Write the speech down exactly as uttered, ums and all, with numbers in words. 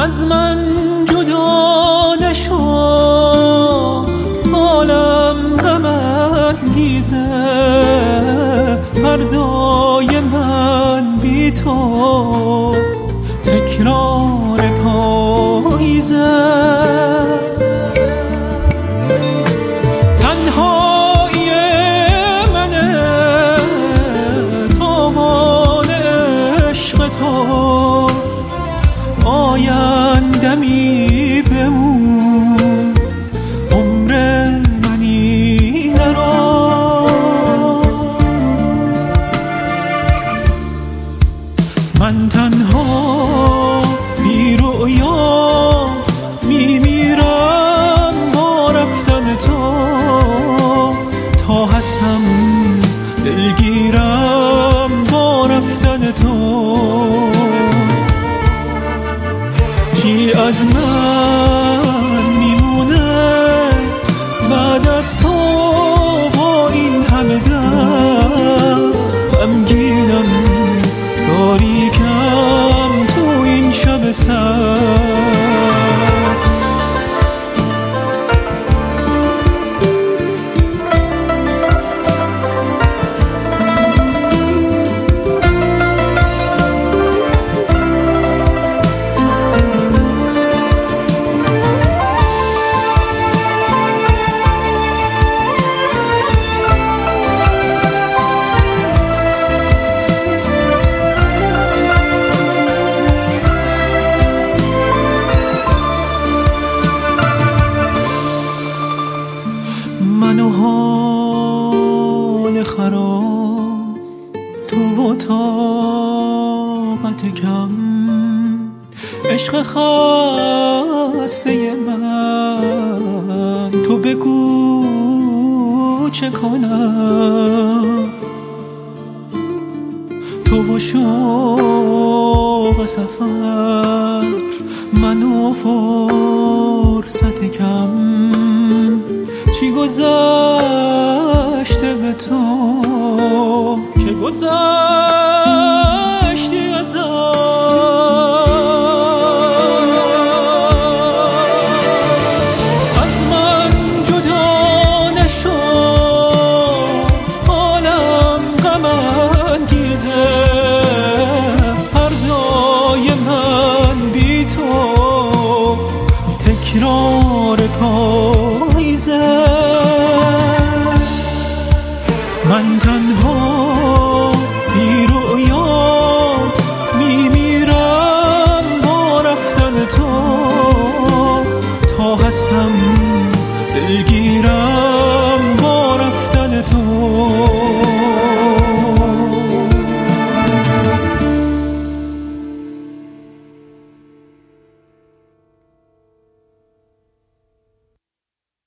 از من جدا نشو، حالم غم انگیزه، فردای من بی تو تکرار پاییزه. تنهایی منه تاوان عشق تو، آیندمی بمون عمر منی نرو. من تنها بی رویا میمیرم با رفتن تو، تا هستم دلگیرم با رفتن تو. چی از من میمونه بعد از تو با این همه دم؟ غمگینم تاریکم تو این شب سرد. من و حال خراب، تو و طاقت کم، عشق خسته من، تو بگو چه کنم؟ تو و شوق سفر، من و فرصت کم، چی گذشته به تو که گذشته